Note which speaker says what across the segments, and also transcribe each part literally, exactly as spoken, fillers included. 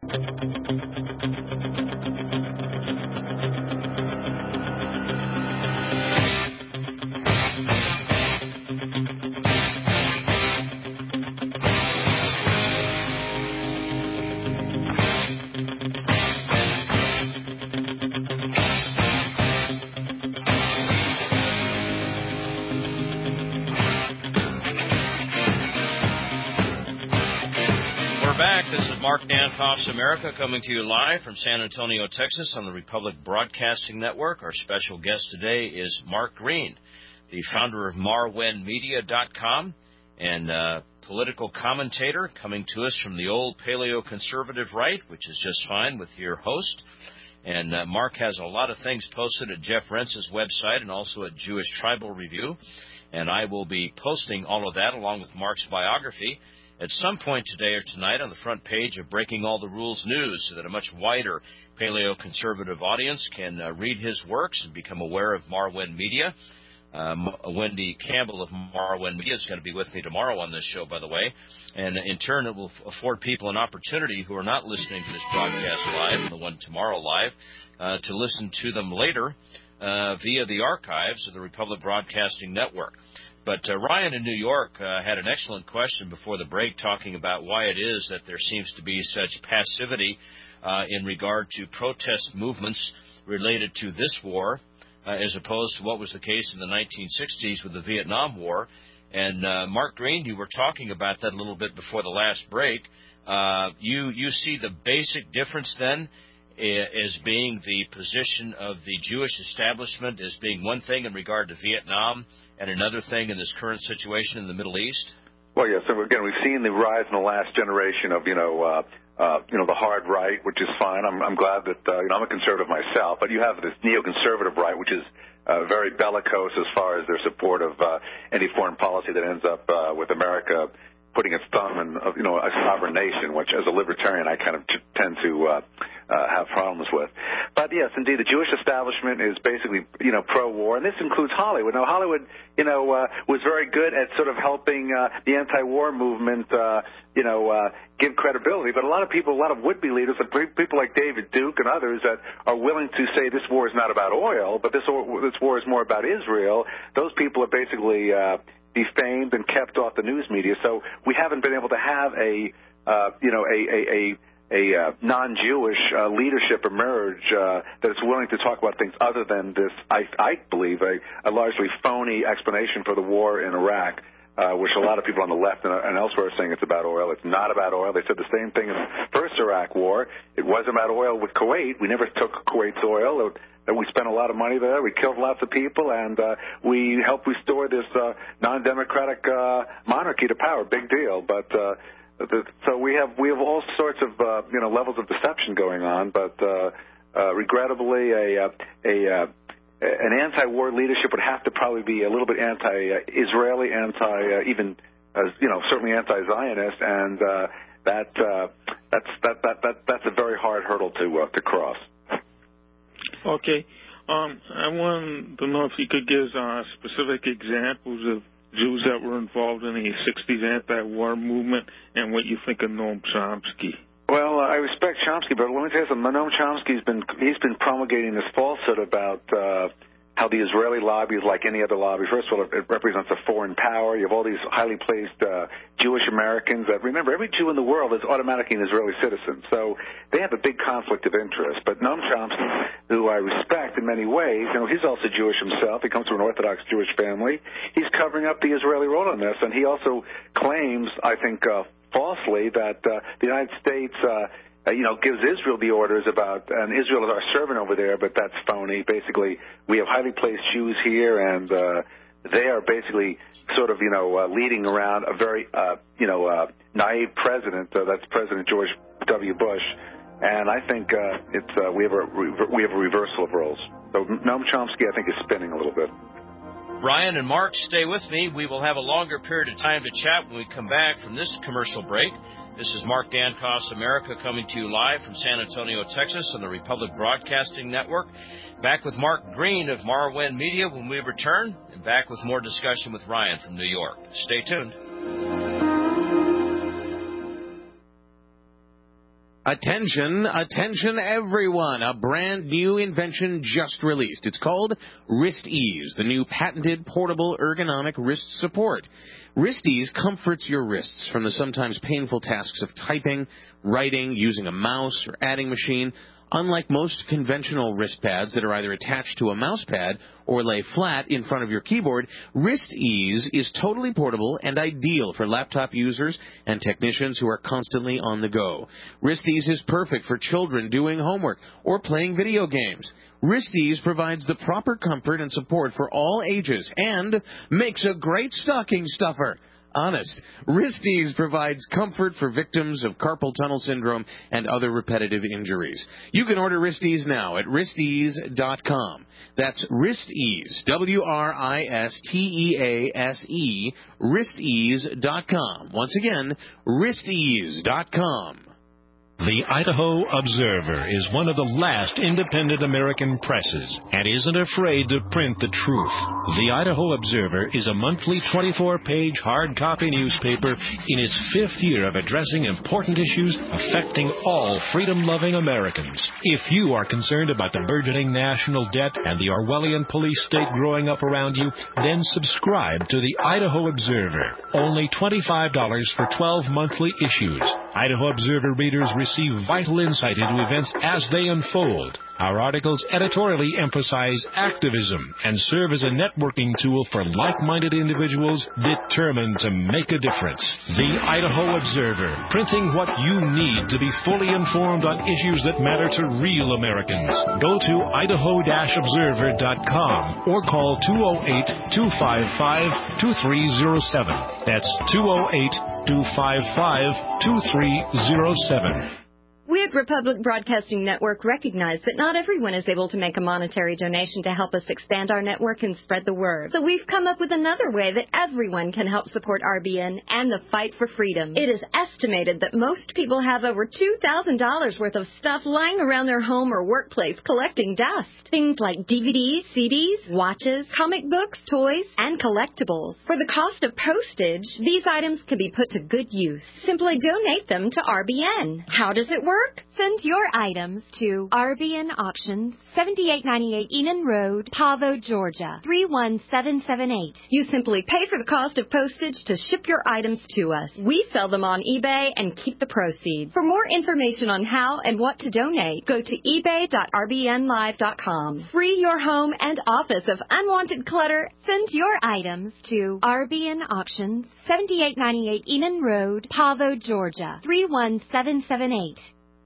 Speaker 1: Mark Dankoff's America coming to you live from San Antonio, Texas on the Republic Broadcasting Network. Our special guest today is Mark Green, the founder of Mar Wen Media dot com and uh, political commentator coming to us from the old paleo-conservative right, which is just fine with your host. And uh, Mark has a lot of things posted at Jeff Rentz's website and also at Jewish Tribal Review. And I will be posting all of that along with Mark's biography at some point today or tonight on the front page of Breaking All the Rules News so that a much wider paleo-conservative audience can uh, read his works and become aware of Mar Wen Media. Um, Wendy Campbell of Mar Wen Media is going to be with me tomorrow on this show, by the way. And in turn, it will afford people an opportunity who are not listening to this broadcast live and the one tomorrow live uh, to listen to them later uh, via the archives of the Republic Broadcasting Network. But uh, Ryan in New York uh, had an excellent question before the break talking about why it is that there seems to be such passivity uh, in regard to protest movements related to this war uh, as opposed to what was the case in the nineteen sixties with the Vietnam War. And uh, Mark Green, you were talking about that a little bit before the last break. Uh, you, you see the basic difference then as being the position of the Jewish establishment as being one thing in regard to Vietnam and another thing in this current situation in the Middle East?
Speaker 2: Well, yes. So again, we've seen the rise in the last generation of, you know, uh, uh, you know, the hard right, which is fine. I'm, I'm glad that, uh, you know, I'm a conservative myself, but you have this neoconservative right, which is uh, very bellicose as far as their support of uh, any foreign policy that ends up uh, with America putting its thumb in, you know, a sovereign nation, which as a libertarian I kind of t- tend to uh, uh, have problems with. But yes, indeed, the Jewish establishment is basically, you know, pro-war, and this includes Hollywood. Now, Hollywood, you know, uh, was very good at sort of helping uh, the anti-war movement, uh, you know, uh, give credibility. But a lot of people, a lot of would-be leaders, people like David Duke and others that are willing to say this war is not about oil, but this, this war is more about Israel, those people are basically Uh, defamed and kept off the news media, so we haven't been able to have a, uh, you know, a a, a, a uh, non-Jewish uh, leadership emerge uh, that is willing to talk about things other than this. I, I believe a, a largely phony explanation for the war in Iraq, uh, which a lot of people on the left and, and elsewhere are saying it's about oil. It's not about oil. They said the same thing in the first Iraq war. It wasn't about oil with Kuwait. We never took Kuwait's oil. It, We spent a lot of money there. We killed lots of people, and uh, we helped restore this uh, non-democratic uh, monarchy to power. Big deal. But uh, the, so we have we have all sorts of uh, you know levels of deception going on. But uh, uh, regrettably, a, a, a an anti-war leadership would have to probably be a little bit anti-Israeli, anti uh, even uh, you know certainly anti-Zionist, and uh, that uh, that's that, that that that's a very hard hurdle to uh, to cross.
Speaker 3: Okay. Um, I want to know if you could give uh, specific examples of Jews that were involved in the sixties anti-war movement and what you think of Noam Chomsky.
Speaker 2: Well, uh, I respect Chomsky, but let me tell you something. Noam Chomsky's been he's been promulgating this falsehood about uh, how the Israeli lobby is like any other lobby. First of all, it represents a foreign power. You have all these highly placed uh, Jewish Americans that, remember, every Jew in the world is automatically an Israeli citizen. So they have a big conflict of interest. But Noam Chomsky, who I respect in many ways, you know, he's also Jewish himself. He comes from an Orthodox Jewish family. He's covering up the Israeli role in this. And he also claims, I think uh, falsely, that uh, the United States uh, Uh, you know, gives Israel the orders about, and Israel is our servant over there, but that's phony. Basically, we have highly placed Jews here, and uh, they are basically sort of, you know, uh, leading around a very, uh, you know, uh, naive president. Uh, that's President George W. Bush, and I think uh, it's uh, we have a we have a reversal of roles. So Noam Chomsky, I think, is spinning a little bit.
Speaker 1: Ryan and Mark, stay with me. We will have a longer period of time to chat when we come back from this commercial break. This is Mark Dankoff's America coming to you live from San Antonio, Texas on the Republic Broadcasting Network. Back with Mark Green of Mar Wen Media when we return, and back with more discussion with Ryan from New York. Stay tuned.
Speaker 4: Attention, attention everyone. A brand new invention just released. It's called WristEase, the new patented portable ergonomic wrist support. WristEase comforts your wrists from the sometimes painful tasks of typing, writing, using a mouse, or adding machine. Unlike most conventional wrist pads that are either attached to a mouse pad or lay flat in front of your keyboard, WristEase is totally portable and ideal for laptop users and technicians who are constantly on the go. WristEase is perfect for children doing homework or playing video games. WristEase provides the proper comfort and support for all ages and makes a great stocking stuffer. Honest. WristEase provides comfort for victims of carpal tunnel syndrome and other repetitive injuries. You can order WristEase now at wrist ease dot com. That's WristEase, W R I S T E A S E, wrist ease dot com. Once again, wrist ease dot com.
Speaker 5: The Idaho Observer is one of the last independent American presses and isn't afraid to print the truth. The Idaho Observer is a monthly twenty-four page hard copy newspaper in its fifth year of addressing important issues affecting all freedom-loving Americans. If you are concerned about the burgeoning national debt and the Orwellian police state growing up around you, then subscribe to the Idaho Observer. Only twenty-five dollars for twelve monthly issues. Idaho Observer readers receive vital insight into events as they unfold. Our articles editorially emphasize activism and serve as a networking tool for like-minded individuals determined to make a difference. The Idaho Observer, printing what you need to be fully informed on issues that matter to real Americans. Go to idaho dash observer dot com or call two oh eight, two five five, two three oh seven. That's two oh eight, two five five, two three oh seven.
Speaker 6: We at Republic Broadcasting Network recognize that not everyone is able to make a monetary donation to help us expand our network and spread the word. So we've come up with another way that everyone can help support R B N and the fight for freedom. It is estimated that most people have over two thousand dollars worth of stuff lying around their home or workplace collecting dust. Things like D V Ds, C Ds, watches, comic books, toys, and collectibles. For the cost of postage, these items can be put to good use. Simply donate them to R B N. How does it work? Send your items to R B N Auctions, seventy-eight ninety-eight Enon Road, Pavo, Georgia, three one seven seven eight. You simply pay for the cost of postage to ship your items to us. We sell them on eBay and keep the proceeds. For more information on how and what to donate, go to ebay dot r b n live dot com. Free your home and office of unwanted clutter. Send your items to R B N Auctions, seventy-eight ninety-eight Enon Road, Pavo, Georgia, three one seven seven eight.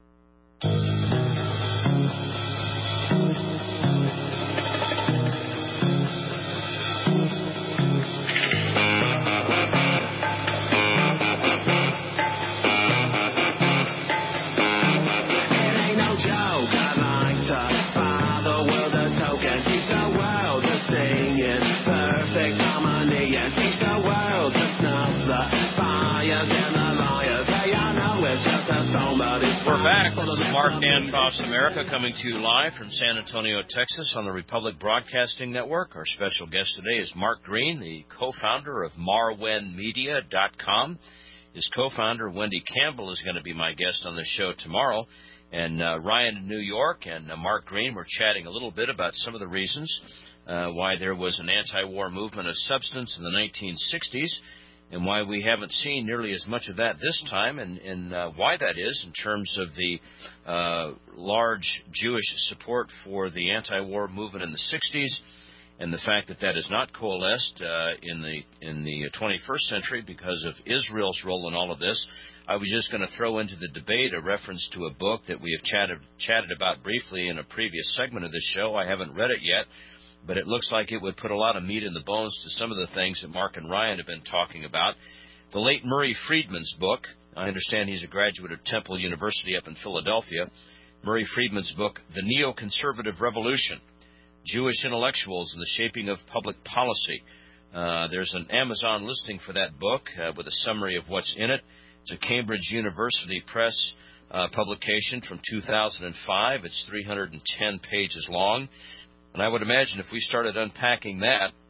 Speaker 1: We're back. This is Mark Dan Across America coming to you live from San Antonio, Texas on the Republic Broadcasting Network. Our special guest today is Mark Green, the co-founder of mar wen media dot com. His co-founder, Wendy Campbell, is going to be my guest on the show tomorrow. And uh, Ryan in New York and uh, Mark Green were chatting a little bit about some of the reasons uh, why there was an anti-war movement of substance in the nineteen sixties. And why we haven't seen nearly as much of that this time, and, and uh, why that is in terms of the uh, large Jewish support for the anti-war movement in the sixties, and the fact that that has not coalesced uh, in the in the twenty-first century because of Israel's role in all of this. I was just going to throw into the debate a reference to a book that we have chatted chatted about briefly in a previous segment of this show. I haven't read it yet, but it looks like it would put a lot of meat in the bones to some of the things that Mark and Ryan have been talking about. The late Murray Friedman's book, I understand he's a graduate of Temple University up in Philadelphia. Murray Friedman's book, The Neoconservative Revolution, Jewish Intellectuals and the Shaping of Public Policy. Uh, there's an Amazon listing for that book uh, with a summary of what's in it. It's a Cambridge University Press uh, publication from two thousand five. It's three hundred ten pages long. And I would imagine if we started unpacking that,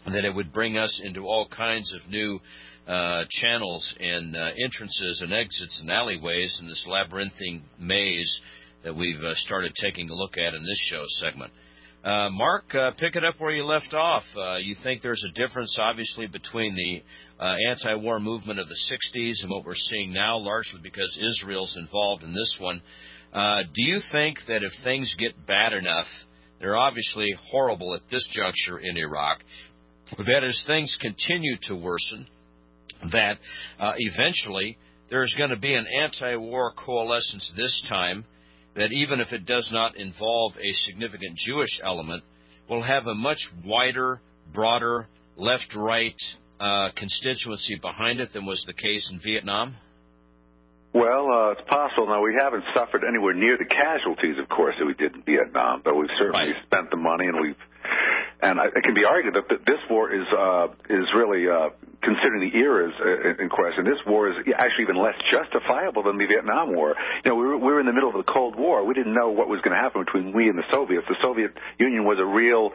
Speaker 1: that it would bring us into all kinds of new uh, channels and uh, entrances and exits and alleyways in this labyrinthine maze that we've uh, started taking a look at in this show segment. Uh, Mark, uh, pick it up where you left off. Uh, you think there's a difference, obviously, between the uh, anti-war movement of the sixties and what we're seeing now, largely because Israel's involved in this one. Uh, do you think that if things get bad enough, they're obviously horrible at this juncture in Iraq, that as things continue to worsen, that uh, eventually there's going to be an anti-war coalescence this time that even if it does not involve a significant Jewish element, will have a much wider, broader, left-right uh, constituency behind it than was the case in Vietnam?
Speaker 2: Well, uh, it's possible. Now, we haven't suffered anywhere near the casualties, of course, that we did in Vietnam, but we've certainly
Speaker 1: right.
Speaker 2: spent the money, and we've And I, it can be argued that this war is uh, is really, uh, considering the eras in question, this war is actually even less justifiable than the Vietnam War. You know, we were, we were in the middle of the Cold War. We didn't know what was going to happen between we and the Soviets. The Soviet Union was a real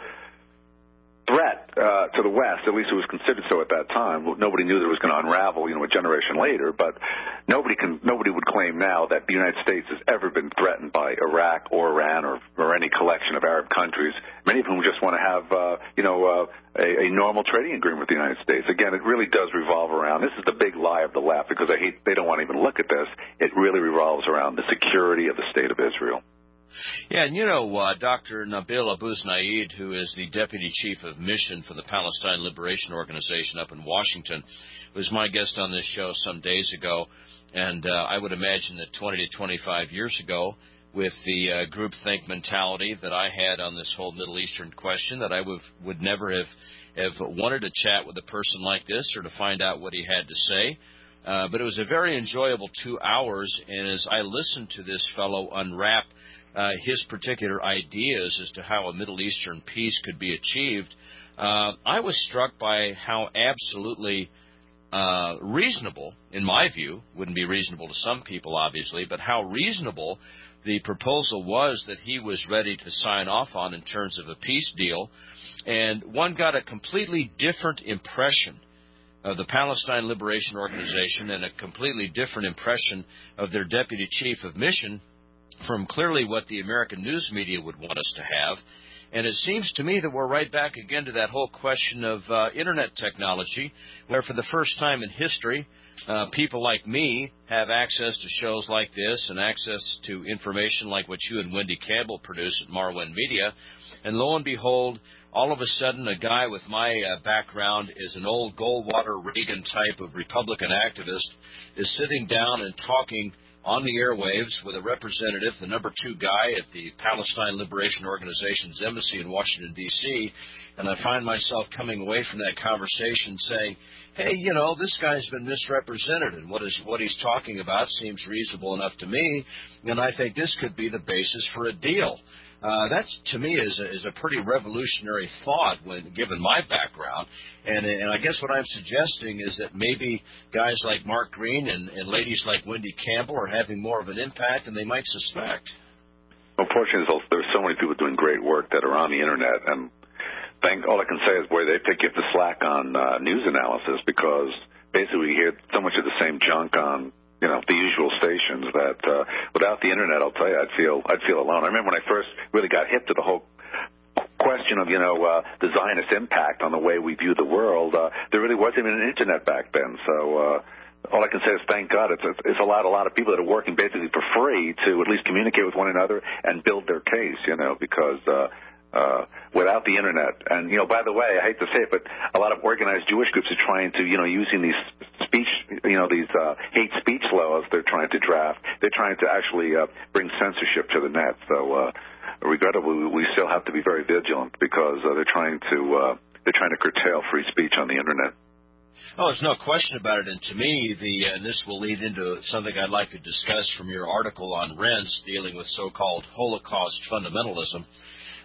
Speaker 2: threat uh, to the West. At least it was considered so at that time. Nobody knew that it was going to unravel, you know, a generation later. But nobody can, nobody would claim now that the United States has ever been threatened by Iraq or Iran or, or any collection of Arab countries. Many of whom just want to have, uh, you know, uh, a, a normal trading agreement with the United States. Again, it really does revolve around. This is the big lie of the left because they hate, they don't want to even look at this. It really revolves around the security of the state of Israel.
Speaker 1: Yeah, and you know, uh, Doctor Nabil Abu-Znaid, who is the Deputy Chief of Mission for the Palestine Liberation Organization up in Washington, was my guest on this show some days ago, and uh, I would imagine that twenty to twenty-five years ago, with the uh, groupthink mentality that I had on this whole Middle Eastern question, that I would, would never have, have wanted to chat with a person like this or to find out what he had to say. Uh, but it was a very enjoyable two hours, and as I listened to this fellow unwrap Uh, his particular ideas as to how a Middle Eastern peace could be achieved, uh, I was struck by how absolutely uh, reasonable, in my view, wouldn't be reasonable to some people, obviously, but how reasonable the proposal was that he was ready to sign off on in terms of a peace deal. And one got a completely different impression of the Palestine Liberation Organization and a completely different impression of their Deputy Chief of Mission from clearly what the American news media would want us to have. And it seems to me that we're right back again to that whole question of uh, Internet technology, where for the first time in history, uh, people like me have access to shows like this and access to information like what you and Wendy Campbell produce at Marwen Media. And lo and behold, all of a sudden, a guy with my uh, background is an old Goldwater Reagan type of Republican activist, is sitting down and talking on the airwaves with a representative, the number two guy at the Palestine Liberation Organization's embassy in Washington, D C, and I find myself coming away from that conversation saying, hey, you know, this guy's been misrepresented, and what is what he's talking about seems reasonable enough to me, and I think this could be the basis for a deal. Uh, that, to me, is a, is a pretty revolutionary thought when given my background. And, and I guess what I'm suggesting is that maybe guys like Mark Green and, and ladies like Wendy Campbell are having more of an impact than they might suspect.
Speaker 2: Unfortunately, there's so many people doing great work that are on the Internet. And thank, all I can say is, boy, they pick up the slack on uh, news analysis because basically we hear so much of the same junk on you know, the usual stations that uh, without the Internet, I'll tell you, I'd feel I'd feel alone. I remember when I first really got hit to the whole question of, you know, uh, the Zionist impact on the way we view the world. Uh, there really wasn't even an Internet back then. So uh, all I can say is thank God it's, it's allowed a lot of people that are working basically for free to at least communicate with one another and build their case, you know, because uh, uh, without the Internet, and, you know, by the way, I hate to say it, but a lot of organized Jewish groups are trying to, you know, using these speech, you know, these uh, hate speech laws they're trying to draft. They're trying to actually uh, bring censorship to the net. So, uh, regrettably, we still have to be very vigilant because uh, they're trying to uh, they're trying to curtail free speech on the Internet.
Speaker 1: Oh, there's no question about it. And to me, the and this will lead into something I'd like to discuss from your article on Rense dealing with so-called Holocaust fundamentalism.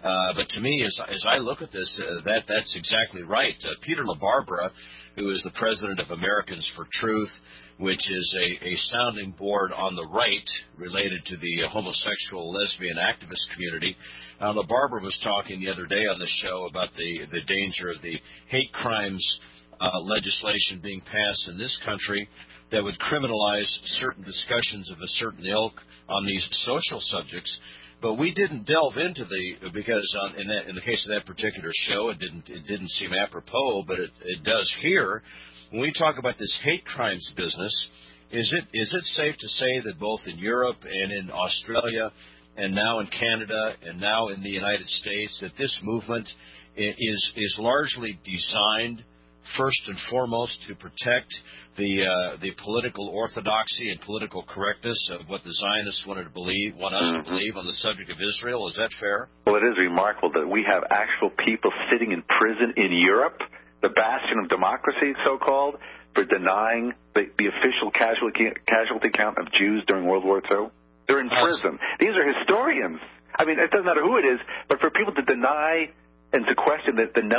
Speaker 1: Uh, but to me, as, as I look at this, uh, that that's exactly right. Uh, Peter LaBarbera, who is the president of Americans for Truth, which is a, a sounding board on the right related to the uh, homosexual, lesbian activist community. Uh, LaBarbera was talking the other day on the show about the, the danger of the hate crimes uh, legislation being passed in this country that would criminalize certain discussions of a certain ilk on these social subjects. But we didn't delve into the, because on, in, that, in the case of that particular show, it didn't it didn't seem apropos, but it, it does here. When we talk about this hate crimes business, is it is it safe to say that both in Europe and in Australia and now in Canada and now in the United States that this movement is is largely designed first and foremost to protect the uh, the political orthodoxy and political correctness of what the Zionists wanted to believe, want us mm-hmm. to believe on the subject of Israel? Is that fair?
Speaker 2: Well, it is remarkable that we have actual people sitting in prison in Europe, the bastion of democracy, so-called, for denying the, the official casualty, casualty count of Jews during World War Two. They're in prison. These are historians. I mean, it doesn't matter who it is, but for people to deny and to question the, the